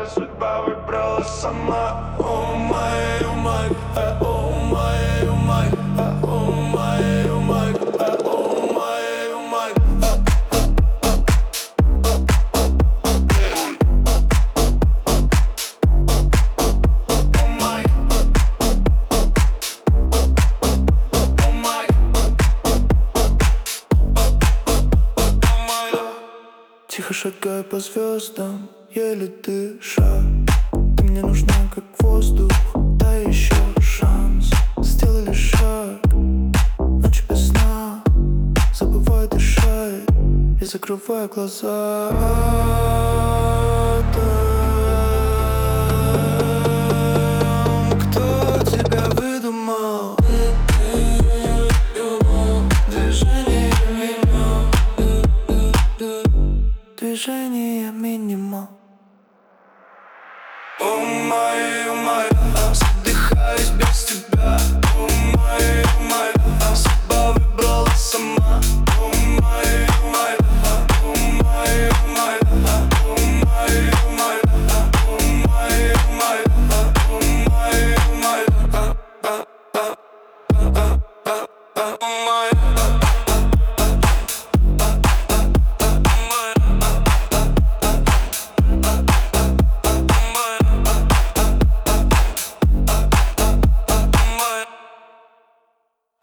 твоя судьба выбрала сама. О май, о май, о май, о май, о май, о май, о май, о май. Тихо шагаю по звездам, еле дыша. Ты мне нужна, как воздух, дай еще шанс. Сделали шаг, ночь без сна. Забываю дышать и закрываю глаза.